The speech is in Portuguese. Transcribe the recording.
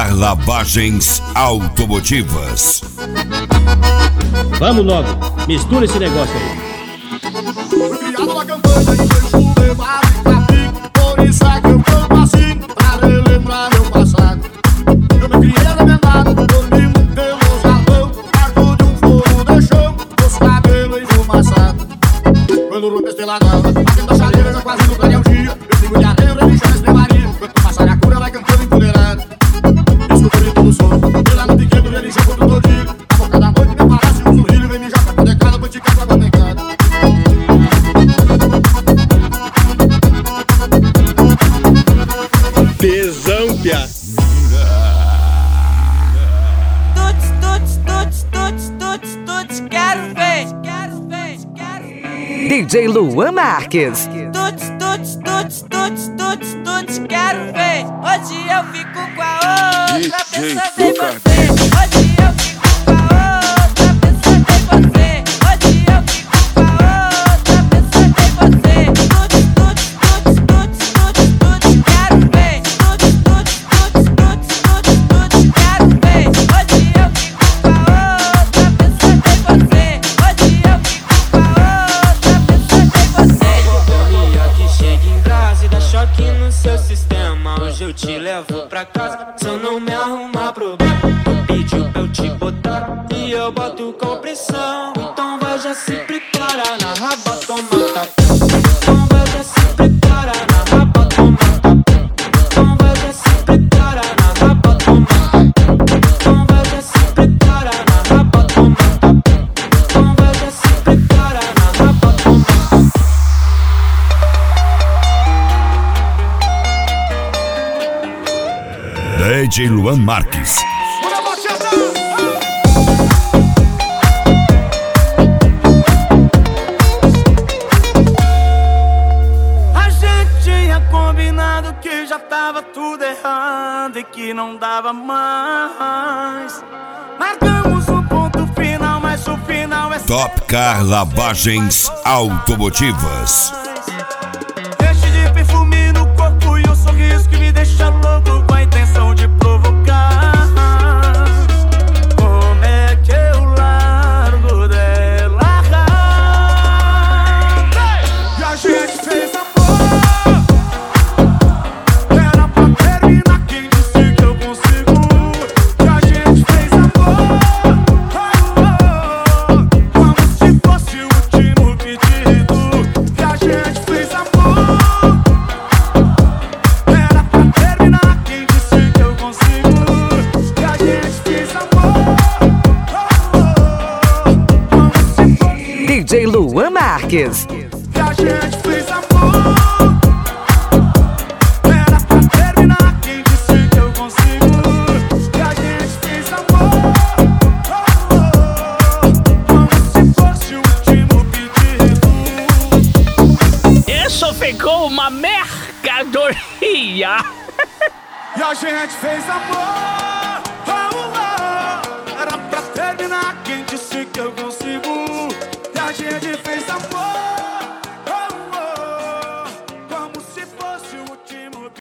Car Lavagens Automotivas. Vamos logo, mistura esse negócio aí. Fui criado na campanha e foi chover, por isso é que eu canto assim, pra relembrar meu passado. Eu me criei arrebentado, dormindo pelo salão, perto de um fogo de chão, os cabelos enfumaçados. Quando o ruim pela grava, batendo a chaleira, já quase no clarear o dia. Eu sigo de areia, religião, mas premaria. Quanto passar a cura, vai cantando empoderado. Descobri todo o som, pela no pequeno, religião, quando todo dia. A boca da noite me parece um sorrilho, vem mijar pra poder cada bandica pra bater cada. Tesão, pia. Tuts, quero ver, quero ver, quero ver. DJ Luan Marques. Tuts, quero ver. Hoje eu fico com a outra, pensando em você. Hoje eu fico com a outra, pensando em você. Hoje eu fico com a outra, pensando em você. Tuts, quero ver. Tuts, quero ver. Hoje eu fico com a outra, pensando em você. Hoje eu fico com a outra, pensando em você. Companhia que chega em casa e dá choque no seu sistema. Hoje eu te levo pra casa, se eu não me arrumar problema. Tu pediu pra eu te botar e eu boto com pressão. Então vai já se preparar na raba, toma tapão. Então vai já se preparar na raba, toma tapão. Então vai já se preparar na raba, toma tapão. Então vai já se preparar na raba, toma tapão. Então vai já se preparar na raba, toma tapão. DJ Luan Marques. A gente tinha combinado que já tava tudo errado e que não dava mais. Marcamos um ponto final, mas o final é Top Car Lavagens Automotivas. Deixe de perfume no corpo e um sorriso que me deixa louco com a intenção de provocar. Como é que eu largo dela? E a gente fez amor. Era pra terminar, quem disse que eu consigo? E a gente fez amor. Como se fosse o último pedido. E a gente fez amor. Era pra terminar, quem disse que eu consigo? E a gente fez amor. Como se fosse. DJ Luan Marques. E a gente fez amor. Era pra terminar, quem disse que eu consigo? E a gente fez amor. Como se fosse o último pedido. Isso ficou uma mercadoria. E a gente fez amor.